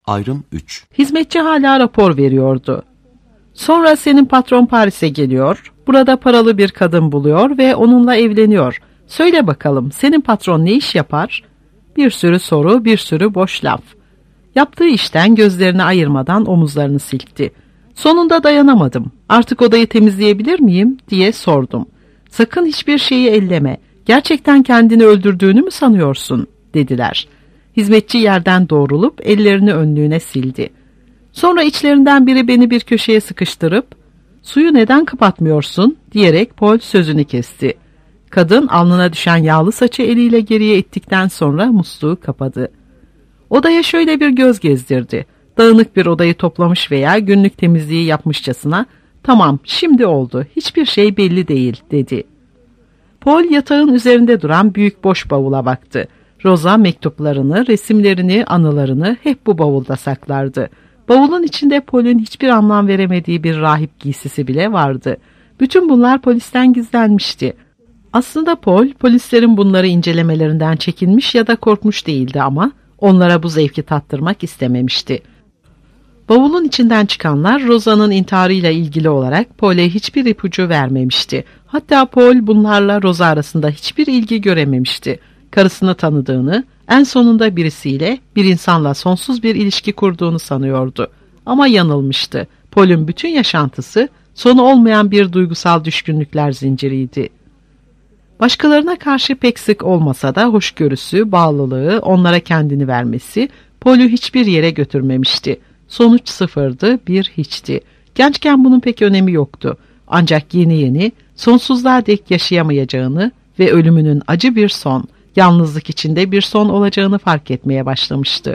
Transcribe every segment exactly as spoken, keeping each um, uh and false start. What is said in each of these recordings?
Ayrım üç. Hizmetçi hala rapor veriyordu. Sonra senin patron Paris'e geliyor, burada paralı bir kadın buluyor ve onunla evleniyor. Söyle bakalım, senin patron ne iş yapar? Bir sürü soru, bir sürü boş laf. Yaptığı işten gözlerini ayırmadan omuzlarını silkti. Sonunda dayanamadım. Artık odayı temizleyebilir miyim diye sordum. Sakın hiçbir şeyi elleme. Gerçekten kendini öldürdüğünü mü sanıyorsun? Dediler. Hizmetçi yerden doğrulup ellerini önlüğüne sildi. Sonra içlerinden biri beni bir köşeye sıkıştırıp suyu neden kapatmıyorsun diyerek Paul sözünü kesti. Kadın alnına düşen yağlı saçı eliyle geriye ittikten sonra musluğu kapadı. Odaya şöyle bir göz gezdirdi. Dağınık bir odayı toplamış veya günlük temizliği yapmışçasına "Tamam, şimdi oldu. Hiçbir şey belli değil." dedi. Paul yatağın üzerinde duran büyük boş bavula baktı. Rosa mektuplarını, resimlerini, anılarını hep bu bavulda saklardı. Bavulun içinde Paul'ün hiçbir anlam veremediği bir rahip giysisi bile vardı. Bütün bunlar polisten gizlenmişti. Aslında Paul, polislerin bunları incelemelerinden çekinmiş ya da korkmuş değildi ama onlara bu zevki tattırmak istememişti. Bavulun içinden çıkanlar Rosa'nın intiharıyla ilgili olarak Paul'e hiçbir ipucu vermemişti. Hatta Paul bunlarla Rosa arasında hiçbir ilgi görememişti. Karısını tanıdığını, en sonunda birisiyle, bir insanla sonsuz bir ilişki kurduğunu sanıyordu. Ama yanılmıştı. Paul'ün bütün yaşantısı sonu olmayan bir duygusal düşkünlükler zinciriydi. Başkalarına karşı pek sık olmasa da hoşgörüsü, bağlılığı, onlara kendini vermesi Paul'ü hiçbir yere götürmemişti. Sonuç sıfırdı, bir hiçti. Gençken bunun pek önemi yoktu. Ancak yeni yeni sonsuzluğa dek yaşayamayacağını ve ölümünün acı bir son, yalnızlık içinde bir son olacağını fark etmeye başlamıştı.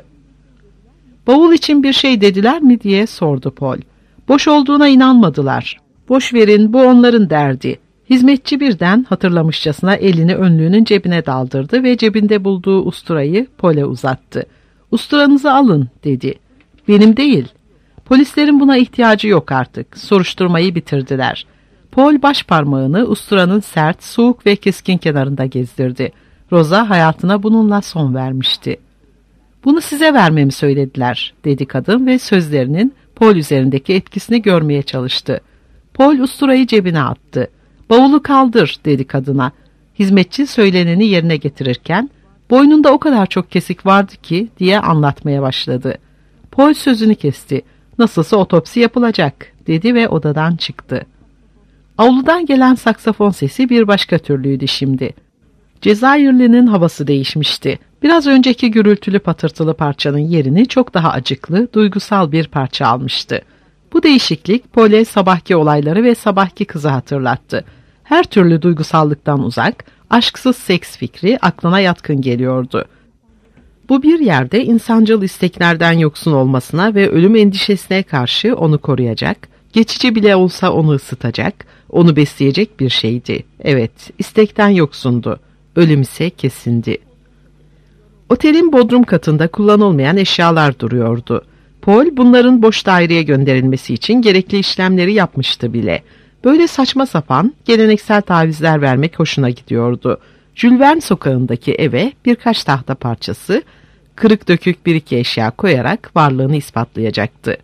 Bavul için bir şey dediler mi diye sordu Paul. Boş olduğuna inanmadılar. Boş verin, bu onların derdi. Hizmetçi birden hatırlamışçasına elini önlüğünün cebine daldırdı ve cebinde bulduğu usturayı Paul'e uzattı. "Usturanızı alın," dedi. "Benim değil." Polislerin buna ihtiyacı yok artık. Soruşturmayı bitirdiler. Paul baş parmağını usturanın sert, soğuk ve keskin kenarında gezdirdi. Rosa hayatına bununla son vermişti. "Bunu size vermemi söylediler," dedi kadın ve sözlerinin Paul üzerindeki etkisini görmeye çalıştı. Paul usturayı cebine attı. "Bavulu kaldır," dedi kadına. Hizmetçi söyleneni yerine getirirken, "Boynunda o kadar çok kesik vardı ki," diye anlatmaya başladı. Paul sözünü kesti. "Nasılsa otopsi yapılacak," dedi ve odadan çıktı. Avludan gelen saksafon sesi bir başka türlüydü şimdi. Cezayirli'nin havası değişmişti. Biraz önceki gürültülü patırtılı parçanın yerini çok daha acıklı, duygusal bir parça almıştı. Bu değişiklik Paul'e sabahki olayları ve sabahki kızı hatırlattı. Her türlü duygusallıktan uzak, aşksız seks fikri aklına yatkın geliyordu. Bu bir yerde insancıl isteklerden yoksun olmasına ve ölüm endişesine karşı onu koruyacak, geçici bile olsa onu ısıtacak, onu besleyecek bir şeydi. Evet, istekten yoksundu. Ölüm ise kesindi. Otelin bodrum katında kullanılmayan eşyalar duruyordu. Paul bunların boş daireye gönderilmesi için gerekli işlemleri yapmıştı bile. Böyle saçma sapan, geleneksel tavizler vermek hoşuna gidiyordu. Jules Verne sokağındaki eve birkaç tahta parçası, kırık dökük bir iki eşya koyarak varlığını ispatlayacaktı.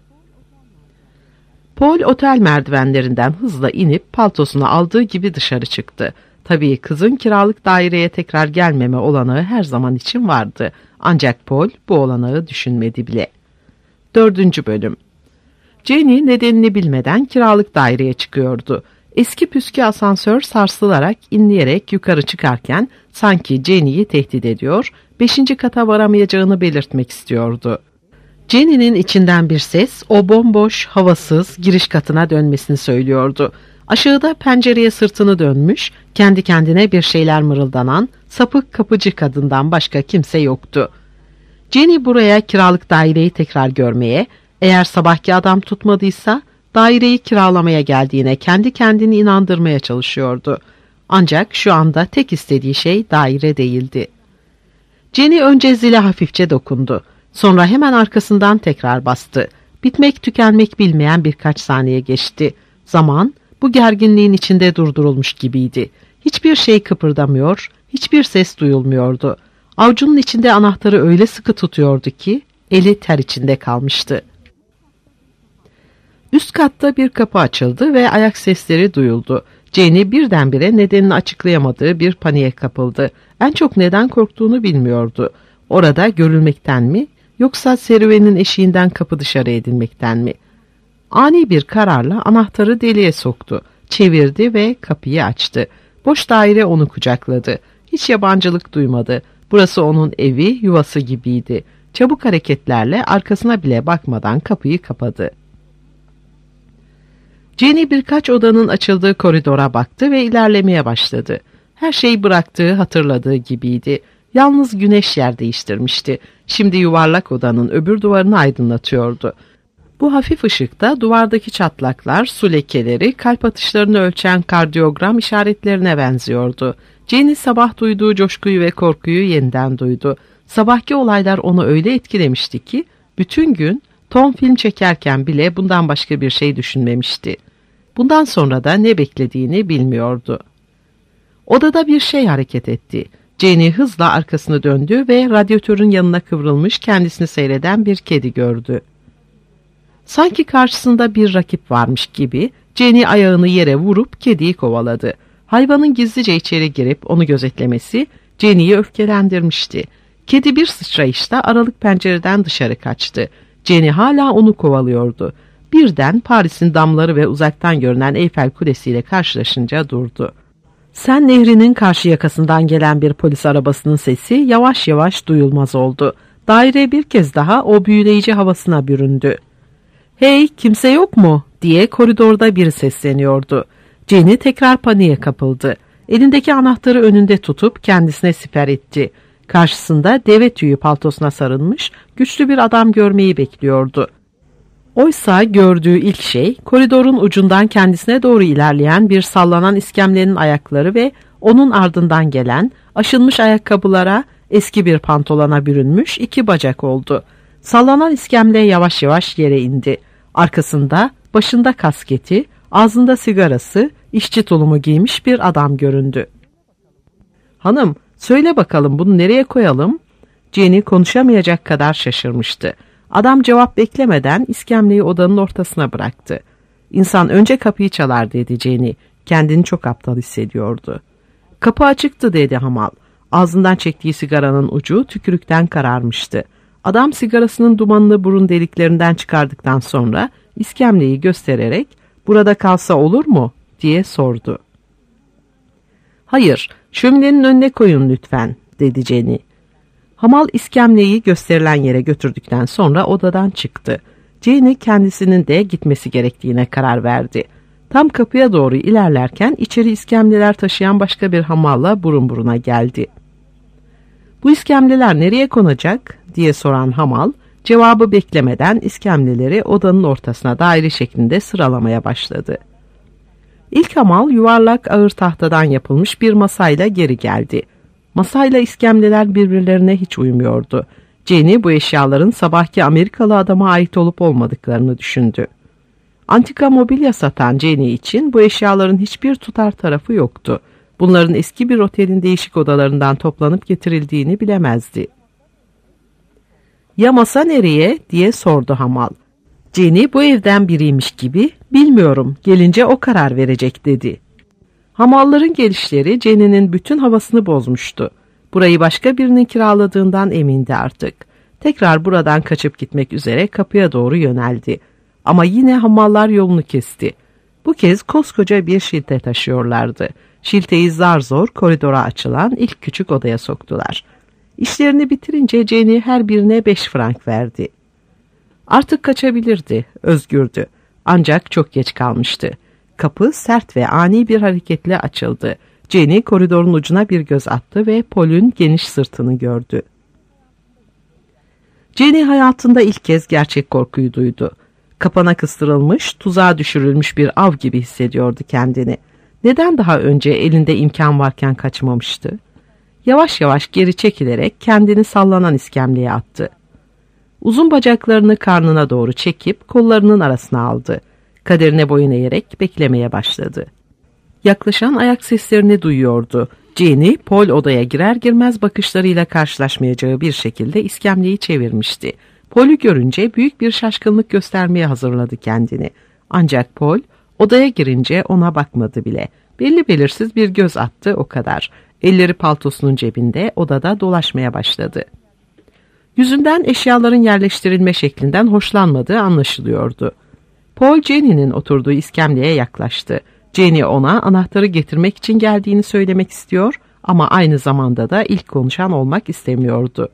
Paul otel merdivenlerinden hızla inip paltosunu aldığı gibi dışarı çıktı. Tabii kızın kiralık daireye tekrar gelmeme olanağı her zaman için vardı. Ancak Paul bu olanağı düşünmedi bile. Dördüncü bölüm. Jenny nedenini bilmeden kiralık daireye çıkıyordu. Eski püskü asansör sarsılarak inleyerek yukarı çıkarken sanki Jenny'yi tehdit ediyor, beşinci kata varamayacağını belirtmek istiyordu. Jenny'nin içinden bir ses o bomboş, havasız giriş katına dönmesini söylüyordu. Aşağıda pencereye sırtını dönmüş, kendi kendine bir şeyler mırıldanan sapık kapıcı kadından başka kimse yoktu. Jenny buraya kiralık daireyi tekrar görmeye, eğer sabahki adam tutmadıysa daireyi kiralamaya geldiğine kendi kendini inandırmaya çalışıyordu. Ancak şu anda tek istediği şey daire değildi. Jenny önce zile hafifçe dokundu. Sonra hemen arkasından tekrar bastı. Bitmek tükenmek bilmeyen birkaç saniye geçti. Zaman bu gerginliğin içinde durdurulmuş gibiydi. Hiçbir şey kıpırdamıyor, hiçbir ses duyulmuyordu. Avucunun içinde anahtarı öyle sıkı tutuyordu ki Eli ter içinde kalmıştı. Üst katta bir kapı açıldı ve ayak sesleri duyuldu. Jenny birdenbire nedenini açıklayamadığı bir paniğe kapıldı. En çok neden korktuğunu bilmiyordu. Orada görülmekten mi, yoksa serüvenin eşiğinden kapı dışarı edilmekten mi? Ani bir kararla anahtarı deliğe soktu. Çevirdi ve kapıyı açtı. Boş daire onu kucakladı. Hiç yabancılık duymadı. Burası onun evi, yuvası gibiydi. Çabuk hareketlerle arkasına bile bakmadan kapıyı kapadı. Jenny birkaç odanın açıldığı koridora baktı ve ilerlemeye başladı. Her şeyi bıraktığı, hatırladığı gibiydi. Yalnız güneş yer değiştirmişti. Şimdi yuvarlak odanın öbür duvarını aydınlatıyordu. Bu hafif ışıkta duvardaki çatlaklar, su lekeleri, kalp atışlarını ölçen kardiyogram işaretlerine benziyordu. Jenny sabah duyduğu coşkuyu ve korkuyu yeniden duydu. Sabahki olaylar onu öyle etkilemişti ki bütün gün Tom film çekerken bile bundan başka bir şey düşünmemişti. Bundan sonra da ne beklediğini bilmiyordu. Odada bir şey hareket etti. Jenny hızla arkasını döndü ve radyatörün yanına kıvrılmış kendisini seyreden bir kedi gördü. Sanki karşısında bir rakip varmış gibi Jenny ayağını yere vurup kediyi kovaladı. Hayvanın gizlice içeri girip onu gözetlemesi Jenny'yi öfkelendirmişti. Kedi bir sıçrayışta aralık pencereden dışarı kaçtı. Jenny hala onu kovalıyordu. Birden Paris'in damları ve uzaktan görünen Eyfel Kulesi ile karşılaşınca durdu. Sen Nehri'nin karşı yakasından gelen bir polis arabasının sesi yavaş yavaş duyulmaz oldu. Daire bir kez daha o büyüleyici havasına büründü. "Hey, kimse yok mu?" diye koridorda biri sesleniyordu. Jenny tekrar paniğe kapıldı. Elindeki anahtarı önünde tutup kendisine siper etti. Karşısında deve tüyü paltosuna sarılmış güçlü bir adam görmeyi bekliyordu. Oysa gördüğü ilk şey koridorun ucundan kendisine doğru ilerleyen bir sallanan iskemlenin ayakları ve onun ardından gelen aşınmış ayakkabılara, eski bir pantolona bürünmüş iki bacak oldu. Sallanan iskemle yavaş yavaş yere indi. Arkasında başında kasketi, ağzında sigarası, işçi tulumu giymiş bir adam göründü. "Hanım, söyle bakalım bunu nereye koyalım?" Jenny konuşamayacak kadar şaşırmıştı. Adam cevap beklemeden iskemleyi odanın ortasına bıraktı. "İnsan önce kapıyı çalar," dedi Jenny. Kendini çok aptal hissediyordu. "Kapı açıktı," dedi hamal. Ağzından çektiği sigaranın ucu tükürükten kararmıştı. Adam sigarasının dumanını burun deliklerinden çıkardıktan sonra iskemleyi göstererek "Burada kalsa olur mu?" diye sordu. "Hayır, şöminenin önüne koyun lütfen," dedi Jenny. Hamal iskemleyi gösterilen yere götürdükten sonra odadan çıktı. Jenny kendisinin de gitmesi gerektiğine karar verdi. Tam kapıya doğru ilerlerken içeri iskemleler taşıyan başka bir hamalla burun buruna geldi. "Bu iskemleler nereye konacak?" diye soran hamal, cevabı beklemeden iskemleleri odanın ortasına daire şeklinde sıralamaya başladı. İlk hamal yuvarlak ağır tahtadan yapılmış bir masayla geri geldi. Masayla iskemleler birbirlerine hiç uymuyordu. Jenny bu eşyaların sabahki Amerikalı adama ait olup olmadıklarını düşündü. Antika mobilya satan Jenny için bu eşyaların hiçbir tutar tarafı yoktu. Bunların eski bir otelin değişik odalarından toplanıp getirildiğini bilemezdi. "Ya masa nereye?" diye sordu hamal. Jenny bu evden biriymiş gibi "Bilmiyorum, gelince o karar verecek," dedi. Hamalların gelişleri Jenny'nin bütün havasını bozmuştu. Burayı başka birinin kiraladığından emindi artık. Tekrar buradan kaçıp gitmek üzere kapıya doğru yöneldi. Ama yine hamallar yolunu kesti. Bu kez koskoca bir şilte taşıyorlardı. Şilteyi zar zor koridora açılan ilk küçük odaya soktular. İşlerini bitirince Jenny her birine beş frank verdi. Artık kaçabilirdi, özgürdü. Ancak çok geç kalmıştı. Kapı sert ve ani bir hareketle açıldı. Jenny koridorun ucuna bir göz attı ve Paul'ün geniş sırtını gördü. Jenny hayatında ilk kez gerçek korkuyu duydu. Kapana kıstırılmış, tuzağa düşürülmüş bir av gibi hissediyordu kendini. Neden daha önce elinde imkan varken kaçmamıştı? Yavaş yavaş geri çekilerek kendini sallanan iskemleye attı. Uzun bacaklarını karnına doğru çekip kollarının arasına aldı. Kaderine boyun eğerek beklemeye başladı. Yaklaşan ayak seslerini duyuyordu. Jenny, Paul odaya girer girmez bakışlarıyla karşılaşmayacağı bir şekilde iskemleyi çevirmişti. Paul'ü görünce büyük bir şaşkınlık göstermeye hazırladı kendini. Ancak Paul odaya girince ona bakmadı bile. Belli belirsiz bir göz attı, o kadar. Elleri paltosunun cebinde, odada dolaşmaya başladı. Yüzünden eşyaların yerleştirilme şeklinden hoşlanmadığı anlaşılıyordu. Paul, Jenny'nin oturduğu iskemleye yaklaştı. Jenny ona anahtarı getirmek için geldiğini söylemek istiyor ama aynı zamanda da ilk konuşan olmak istemiyordu.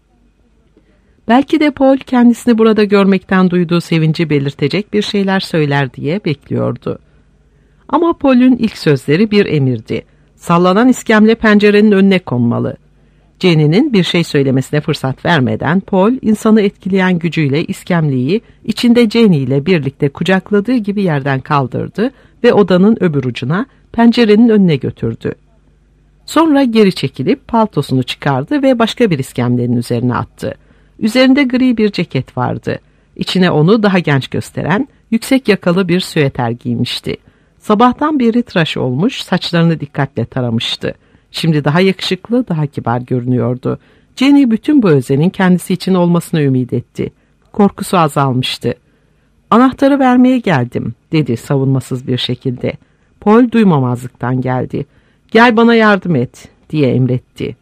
Belki de Paul kendisini burada görmekten duyduğu sevinci belirtecek bir şeyler söyler diye bekliyordu. Ama Paul'ün ilk sözleri bir emirdi. Sallanan iskemle pencerenin önüne konmalı. Jenny'nin bir şey söylemesine fırsat vermeden Paul, insanı etkileyen gücüyle iskemleyi içinde Jenny ile birlikte kucakladığı gibi yerden kaldırdı ve odanın öbür ucuna, pencerenin önüne götürdü. Sonra geri çekilip paltosunu çıkardı ve başka bir iskemlenin üzerine attı. Üzerinde gri bir ceket vardı. İçine onu daha genç gösteren yüksek yakalı bir süeter giymişti. Sabahtan beri tıraş olmuş, saçlarını dikkatle taramıştı. Şimdi daha yakışıklı, daha kibar görünüyordu. Jenny bütün bu özenin kendisi için olmasını ümit etti. Korkusu azalmıştı. "Anahtarı vermeye geldim," dedi savunmasız bir şekilde. Paul duymamazlıktan geldi. "Gel bana yardım et," diye emretti.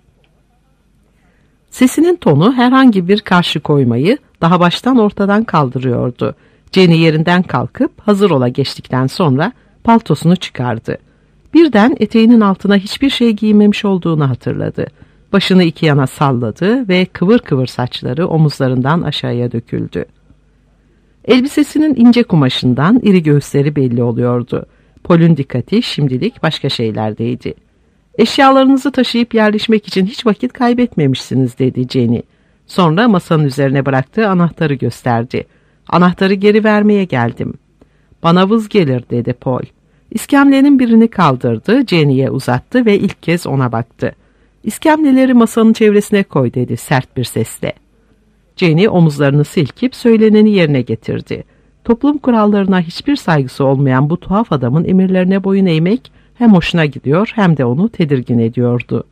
Sesinin tonu herhangi bir karşı koymayı daha baştan ortadan kaldırıyordu. Jenny yerinden kalkıp hazır ola geçtikten sonra paltosunu çıkardı. Birden eteğinin altına hiçbir şey giymemiş olduğunu hatırladı. Başını iki yana salladı ve kıvır kıvır saçları omuzlarından aşağıya döküldü. Elbisesinin ince kumaşından iri göğüsleri belli oluyordu. Paul'ün dikkati şimdilik başka şeylerdeydi. "Eşyalarınızı taşıyıp yerleşmek için hiç vakit kaybetmemişsiniz," dedi Jenny. Sonra masanın üzerine bıraktığı anahtarı gösterdi. "Anahtarı geri vermeye geldim." "Bana vız gelir," dedi Paul. İskemlenin birini kaldırdı, Jenny'ye uzattı ve ilk kez ona baktı. "İskemleleri masanın çevresine koy," dedi sert bir sesle. Jenny omuzlarını silkip söyleneni yerine getirdi. Toplum kurallarına hiçbir saygısı olmayan bu tuhaf adamın emirlerine boyun eğmek hem hoşuna gidiyor hem de onu tedirgin ediyordu.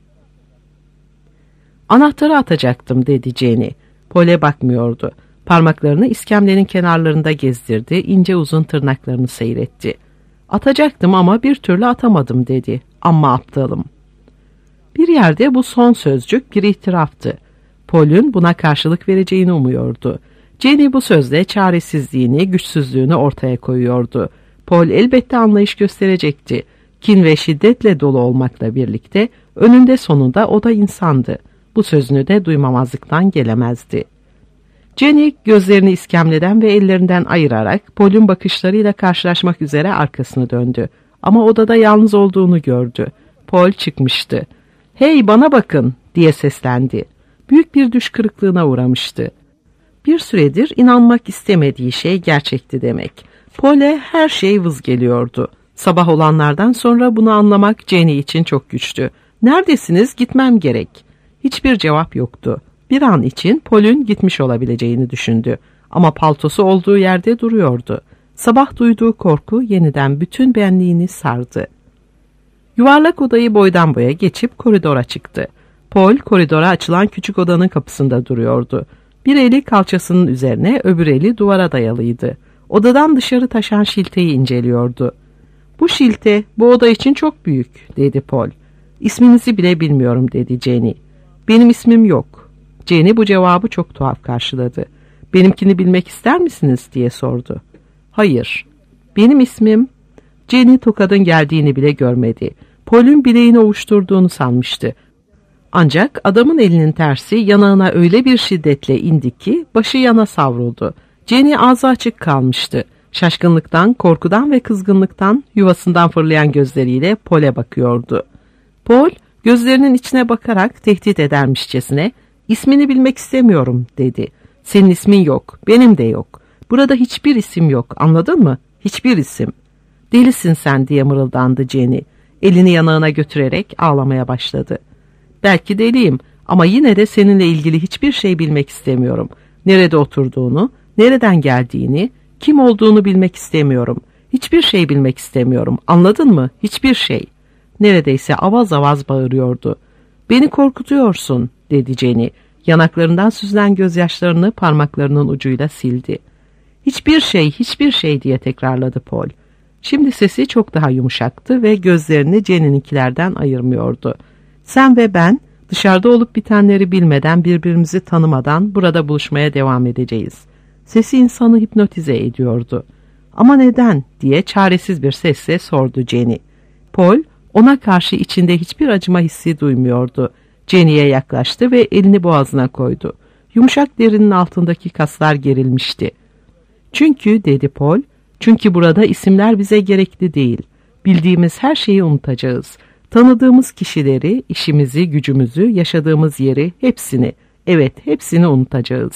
"Anahtarı atacaktım," dedi Jenny. Paul'e bakmıyordu. Parmaklarını iskemlenin kenarlarında gezdirdi, ince uzun tırnaklarını seyretti. "Atacaktım ama bir türlü atamadım," dedi. "Amma aptalım." Bir yerde bu son sözcük bir itiraftı. Paul'ün buna karşılık vereceğini umuyordu. Jenny bu sözle çaresizliğini, güçsüzlüğünü ortaya koyuyordu. Paul elbette anlayış gösterecekti. Kin ve şiddetle dolu olmakla birlikte önünde sonunda o da insandı. Bu sözünü de duymamazlıktan gelemezdi. Jenny gözlerini iskemleden ve ellerinden ayırarak Paul'ün bakışlarıyla karşılaşmak üzere arkasını döndü. Ama odada yalnız olduğunu gördü. Paul çıkmıştı. "Hey, bana bakın," diye seslendi. Büyük bir düş kırıklığına uğramıştı. Bir süredir inanmak istemediği şey gerçekti demek. Paul'e her şey vız geliyordu. Sabah olanlardan sonra bunu anlamak Jenny için çok güçtü. "Neredesiniz? Gitmem gerek." Hiçbir cevap yoktu. Bir an için Paul'ün gitmiş olabileceğini düşündü. Ama paltosu olduğu yerde duruyordu. Sabah duyduğu korku yeniden bütün benliğini sardı. Yuvarlak odayı boydan boya geçip koridora çıktı. Paul koridora açılan küçük odanın kapısında duruyordu. Bir eli kalçasının üzerine, öbür eli duvara dayalıydı. Odadan dışarı taşan şilteyi inceliyordu. "Bu şilte bu oda için çok büyük," dedi Paul. "İsminizi bile bilmiyorum," dedi Jenny. "Benim ismim yok." Jenny bu cevabı çok tuhaf karşıladı. "Benimkini bilmek ister misiniz?" diye sordu. "Hayır." "Benim ismim..." Jenny tokadın geldiğini bile görmedi. Paul'ün bileğini ovuşturduğunu sanmıştı. Ancak adamın elinin tersi yanağına öyle bir şiddetle indi ki başı yana savruldu. Jenny ağzı açık kalmıştı. Şaşkınlıktan, korkudan ve kızgınlıktan yuvasından fırlayan gözleriyle Paul'e bakıyordu. Paul gözlerinin içine bakarak tehdit edermişçesine "İsmini bilmek istemiyorum," dedi. "Senin ismin yok, benim de yok. Burada hiçbir isim yok, anladın mı? Hiçbir isim." "Delisin sen," diye mırıldandı Jenny. Elini yanağına götürerek ağlamaya başladı. "Belki deliyim ama yine de seninle ilgili hiçbir şey bilmek istemiyorum. Nerede oturduğunu, nereden geldiğini, kim olduğunu bilmek istemiyorum. Hiçbir şey bilmek istemiyorum, anladın mı? Hiçbir şey." Neredeyse avaz avaz bağırıyordu. "Beni korkutuyorsun," dedi Jenny. Yanaklarından süzülen gözyaşlarını parmaklarının ucuyla sildi. Hiçbir şey, hiçbir şey diye tekrarladı Paul. Şimdi sesi çok daha yumuşaktı ve gözlerini Jenny'ninkilerden ayırmıyordu. Sen ve ben dışarıda olup bitenleri bilmeden, birbirimizi tanımadan burada buluşmaya devam edeceğiz. Sesi insanı hipnotize ediyordu. Ama neden diye çaresiz bir sesle sordu Jenny. Paul ona karşı içinde hiçbir acıma hissi duymuyordu. Jenny'ye yaklaştı ve elini boğazına koydu. Yumuşak derinin altındaki kaslar gerilmişti. Çünkü dedi Paul, çünkü burada isimler bize gerekli değil. Bildiğimiz her şeyi unutacağız. Tanıdığımız kişileri, işimizi, gücümüzü, yaşadığımız yeri, hepsini, evet hepsini unutacağız.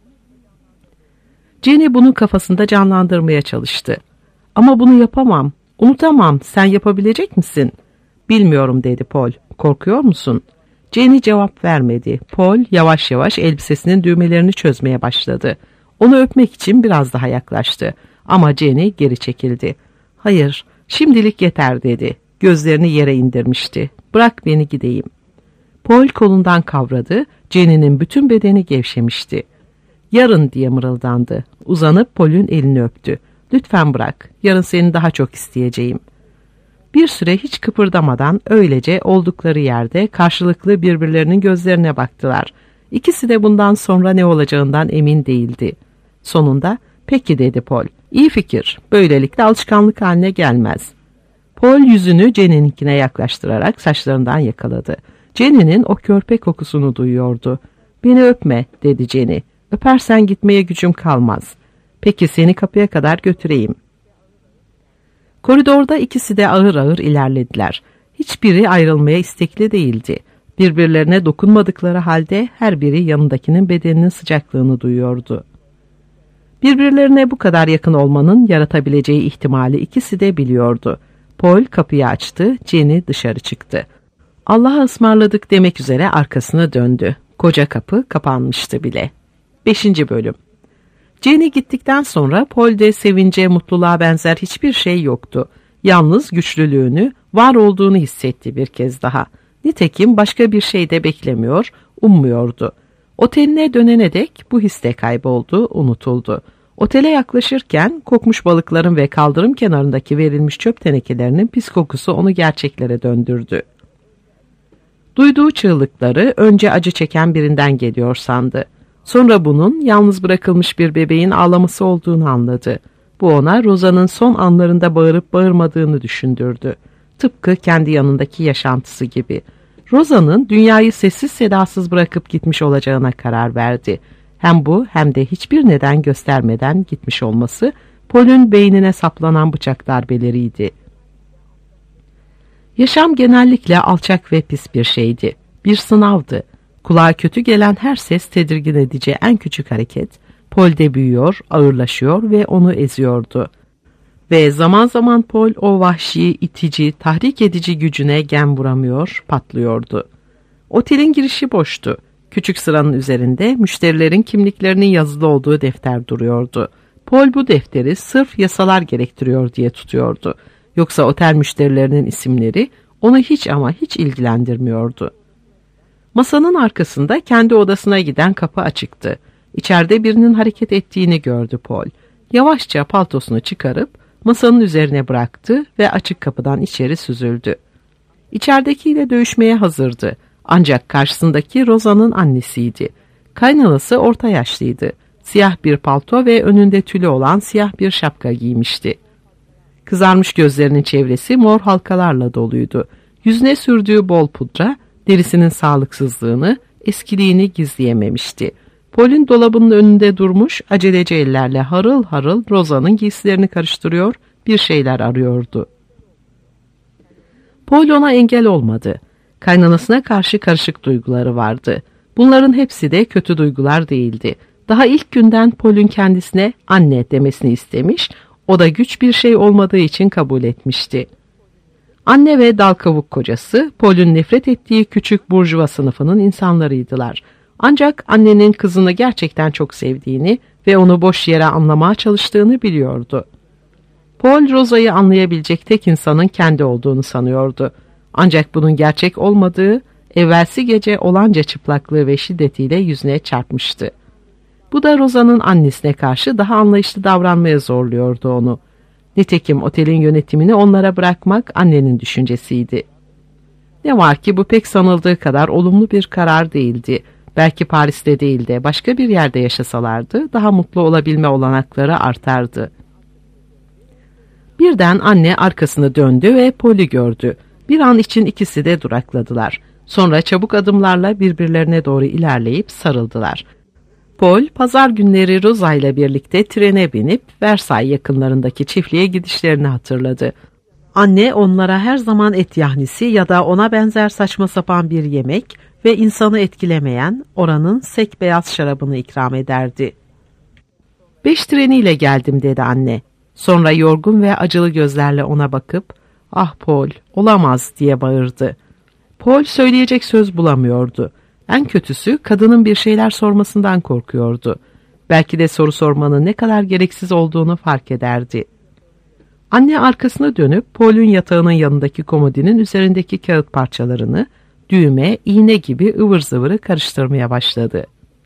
Jenny bunu kafasında canlandırmaya çalıştı. Ama bunu yapamam, unutamam, sen yapabilecek misin? Bilmiyorum dedi Paul, korkuyor musun? Jenny cevap vermedi. Paul yavaş yavaş elbisesinin düğmelerini çözmeye başladı. Onu öpmek için biraz daha yaklaştı. Ama Jenny geri çekildi. Hayır, şimdilik yeter dedi. Gözlerini yere indirmişti. Bırak beni gideyim. Paul kolundan kavradı. Jenny'nin bütün bedeni gevşemişti. Yarın diye mırıldandı. Uzanıp Paul'ün elini öptü. Lütfen bırak. Yarın seni daha çok isteyeceğim. Bir süre hiç kıpırdamadan öylece oldukları yerde karşılıklı birbirlerinin gözlerine baktılar. İkisi de bundan sonra ne olacağından emin değildi. Sonunda peki dedi Paul. İyi fikir. Böylelikle alışkanlık haline gelmez. Paul yüzünü Jenny'ninkine yaklaştırarak saçlarından yakaladı. Jenny'nin o körpe kokusunu duyuyordu. Beni öpme dedi Jenny. Öpersen gitmeye gücüm kalmaz. Peki seni kapıya kadar götüreyim. Koridorda ikisi de ağır ağır ilerlediler. Hiçbiri ayrılmaya istekli değildi. Birbirlerine dokunmadıkları halde her biri yanındakinin bedeninin sıcaklığını duyuyordu. Birbirlerine bu kadar yakın olmanın yaratabileceği ihtimali ikisi de biliyordu. Paul kapıyı açtı, Jenny dışarı çıktı. Allah'a ısmarladık demek üzere arkasına döndü. Koca kapı kapanmıştı bile. Beşinci bölüm. Jenny gittikten sonra Paul'de sevince, mutluluğa benzer hiçbir şey yoktu. Yalnız güçlülüğünü, var olduğunu hissetti bir kez daha. Nitekim başka bir şey de beklemiyor, ummuyordu. Oteline dönene dek bu his de kayboldu, unutuldu. Otele yaklaşırken kokmuş balıkların ve kaldırım kenarındaki verilmiş çöp tenekelerinin pis kokusu onu gerçeklere döndürdü. Duyduğu çığlıkları önce acı çeken birinden geliyor sandı. Sonra bunun yalnız bırakılmış bir bebeğin ağlaması olduğunu anladı. Bu ona Rosa'nın son anlarında bağırıp bağırmadığını düşündürdü. Tıpkı kendi yanındaki yaşantısı gibi. Rosa'nın dünyayı sessiz sedasız bırakıp gitmiş olacağına karar verdi. Hem bu hem de hiçbir neden göstermeden gitmiş olması Paul'ün beynine saplanan bıçak darbeleriydi. Yaşam genellikle alçak ve pis bir şeydi. Bir sınavdı. Kulağa kötü gelen her ses tedirgin edici en küçük hareket Paul'de büyüyor, ağırlaşıyor ve onu eziyordu. Ve zaman zaman Paul o vahşi, itici, tahrik edici gücüne gem vuramıyor, patlıyordu. Otelin girişi boştu. Küçük sıranın üzerinde müşterilerin kimliklerinin yazılı olduğu defter duruyordu. Paul bu defteri sırf yasalar gerektiriyor diye tutuyordu. Yoksa otel müşterilerinin isimleri onu hiç ama hiç ilgilendirmiyordu. Masanın arkasında kendi odasına giden kapı açıktı. İçeride birinin hareket ettiğini gördü Paul. Yavaşça paltosunu çıkarıp masanın üzerine bıraktı ve açık kapıdan içeri süzüldü. İçeridekiyle dövüşmeye hazırdı. Ancak karşısındaki Rosa'nın annesiydi. Kaynanası orta yaşlıydı. Siyah bir palto ve önünde tülü olan siyah bir şapka giymişti. Kızarmış gözlerinin çevresi mor halkalarla doluydu. Yüzüne sürdüğü bol pudra, derisinin sağlıksızlığını, eskiliğini gizleyememişti. Paul'ün dolabının önünde durmuş, aceleci ellerle harıl harıl Rosa'nın giysilerini karıştırıyor, bir şeyler arıyordu. Paul ona engel olmadı. Kaynanasına karşı karışık duyguları vardı. Bunların hepsi de kötü duygular değildi. Daha ilk günden Paul'ün kendisine anne demesini istemiş, o da güç bir şey olmadığı için kabul etmişti. Anne ve dal kavuk kocası, Paul'ün nefret ettiği küçük burjuva sınıfının insanlarıydılar. Ancak annenin kızını gerçekten çok sevdiğini ve onu boş yere anlamaya çalıştığını biliyordu. Paul, Rosa'yı anlayabilecek tek insanın kendi olduğunu sanıyordu. Ancak bunun gerçek olmadığı, evvelsi gece olanca çıplaklığı ve şiddetiyle yüzüne çarpmıştı. Bu da Rosa'nın annesine karşı daha anlayışlı davranmaya zorluyordu onu. Nitekim otelin yönetimini onlara bırakmak annenin düşüncesiydi. Ne var ki bu pek sanıldığı kadar olumlu bir karar değildi. Belki Paris'te değil de başka bir yerde yaşasalardı daha mutlu olabilme olanakları artardı. Birden anne arkasını döndü ve Paul'ü gördü. Bir an için ikisi de durakladılar. Sonra çabuk adımlarla birbirlerine doğru ilerleyip sarıldılar. Paul, pazar günleri Rosa ile birlikte trene binip Versailles yakınlarındaki çiftliğe gidişlerini hatırladı. Anne onlara her zaman et yahnisi ya da ona benzer saçma sapan bir yemek ve insanı etkilemeyen oranın sek beyaz şarabını ikram ederdi. Beş treniyle geldim dedi anne. Sonra yorgun ve acılı gözlerle ona bakıp, ah Paul, olamaz diye bağırdı. Paul söyleyecek söz bulamıyordu. En kötüsü kadının bir şeyler sormasından korkuyordu. Belki de soru sormanın ne kadar gereksiz olduğunu fark ederdi. Anne arkasını dönüp Paul'ün yatağının yanındaki komodinin üzerindeki kağıt parçalarını, düğme, iğne gibi ıvır zıvırı karıştırmaya başladı.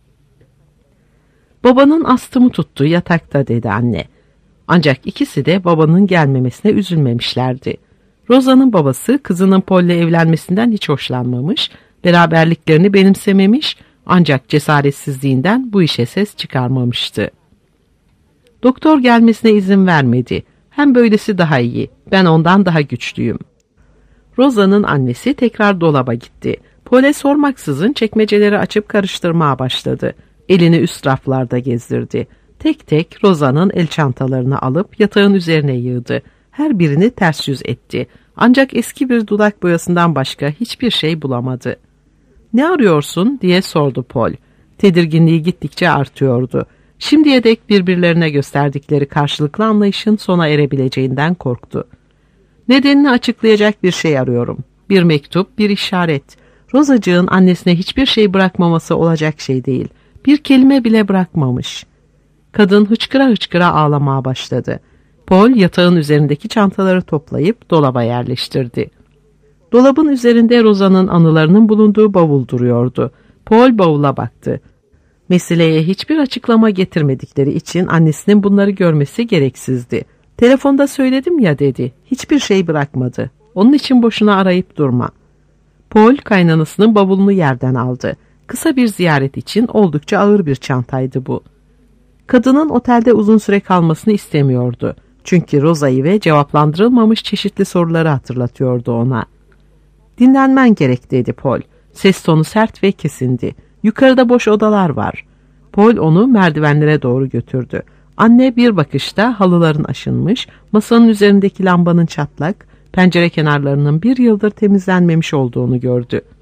Babanın astımı tuttu yatakta dedi anne. Ancak ikisi de babanın gelmemesine üzülmemişlerdi. Rosa'nın babası kızının Paul'le evlenmesinden hiç hoşlanmamış, beraberliklerini benimsememiş ancak cesaretsizliğinden bu işe ses çıkarmamıştı. Doktor gelmesine izin vermedi. Hem böylesi daha iyi, ben ondan daha güçlüyüm. Rosa'nın annesi tekrar dolaba gitti. Paul'e sormaksızın çekmeceleri açıp karıştırmaya başladı. Elini üst raflarda gezdirdi. Tek tek Rosa'nın el çantalarını alıp yatağın üzerine yığdı. Her birini ters yüz etti. Ancak eski bir dudak boyasından başka hiçbir şey bulamadı. "Ne arıyorsun?" diye sordu Paul. Tedirginliği gittikçe artıyordu. Şimdiye dek birbirlerine gösterdikleri karşılıklı anlayışın sona erebileceğinden korktu. "Nedenini açıklayacak bir şey arıyorum. Bir mektup, bir işaret. Rosacığın annesine hiçbir şey bırakmaması olacak şey değil. Bir kelime bile bırakmamış." Kadın hıçkıra hıçkıra ağlamaya başladı. Paul yatağın üzerindeki çantaları toplayıp dolaba yerleştirdi. Dolabın üzerinde Rosa'nın anılarının bulunduğu bavul duruyordu. Paul bavula baktı. Meseleye hiçbir açıklama getirmedikleri için annesinin bunları görmesi gereksizdi. "Telefonda söyledim ya" dedi. "Hiçbir şey bırakmadı. Onun için boşuna arayıp durma." Paul kaynanasının bavulunu yerden aldı. Kısa bir ziyaret için oldukça ağır bir çantaydı bu. Kadının otelde uzun süre kalmasını istemiyordu. Çünkü Rosa'yı ve cevaplandırılmamış çeşitli soruları hatırlatıyordu ona. "Dinlenmen gerek" dedi Paul. Ses tonu sert ve kesindi. "Yukarıda boş odalar var." Paul onu merdivenlere doğru götürdü. Anne bir bakışta halıların aşınmış, masanın üzerindeki lambanın çatlak, pencere kenarlarının bir yıldır temizlenmemiş olduğunu gördü.